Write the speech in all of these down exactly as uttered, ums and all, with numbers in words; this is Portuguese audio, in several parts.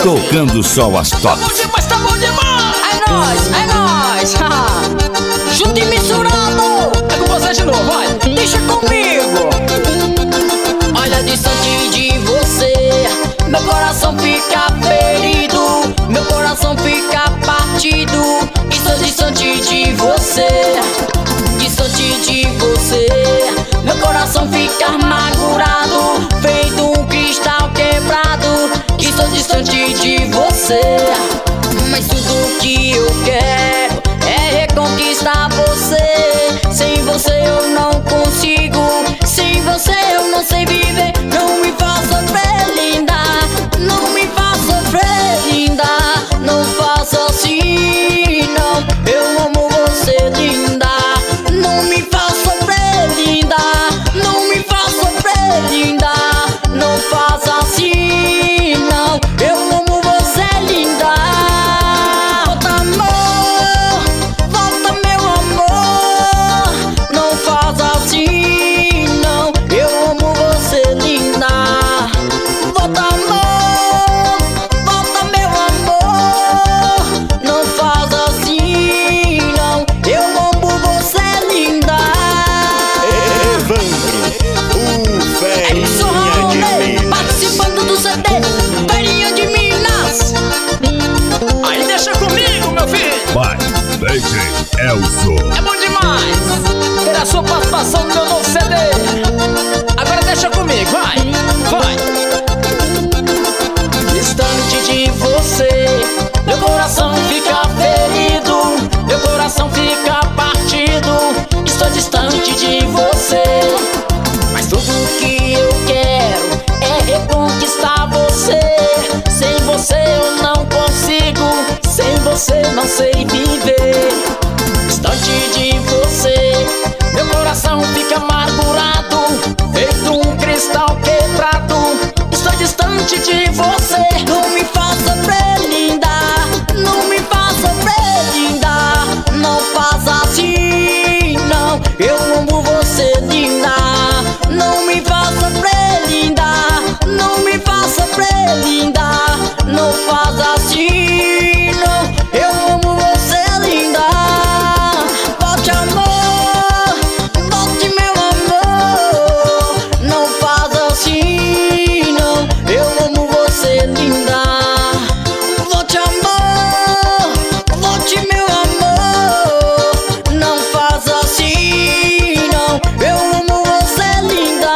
tocando só as tops. Tá bom demais, tá bom demais. É nóis, é nóis. Junto e misturado. É com você de novo, vai. Deixa comigo. Olha, distante de você, meu coração fica ferido, meu coração fica partido. Estou distante de você, distante de você, meu coração fica amargurado, feito um cristal quebrado. Estou distante de você, mas tudo que eu quero é reconquistar você. Sem você eu não consigo, sem você eu não sei viver. Não me faça sofrer, linda, não me faça sofrer, linda. Não faça assim, não, eu amo você, linda. Não me faça sofrer, linda, não me faça sofrer, linda. Não faça assim, não, eu amo você, linda. Volta, amor, volta, meu amor. Não faça assim, não, eu amo você, linda. Volta, amor, volta, meu amor. Não faça assim, não, eu amo você, linda. Evandro, o Edson Ferinha de Raulê, Minas. participando do C D Ferinha de Minas. Aí deixa comigo, meu filho. Vai, D J Elson. É bom demais ter a sua participação no meu novo C D. Agora deixa comigo, vai, vai. Distante de você, meu coração fica ferido, meu coração fica partido. Estou distante de você, mas tudo que eu quero é reconquistar você. Sem você eu não consigo, sem você não sei viver. Distante de você, meu coração fica amargurado, feito um cristal quebrado. Estou distante de você, não me faça sofrer, linda, não me faça sofrer, linda. Não faça assim, não, eu amo você, linda. Não me faça sofrer, linda, não me faça sofrer, linda. Não faça assim, não, eu amo você, linda. Volte, amor, volte, meu amor. Não faça assim, não, eu amo você, linda. Volte, amor, volte, meu amor. Não faça assim, não, eu amo você, linda.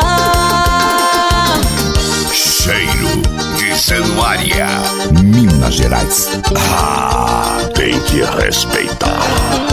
Cheiro de Januária, Minas Gerais. Ah, tem que respeitar.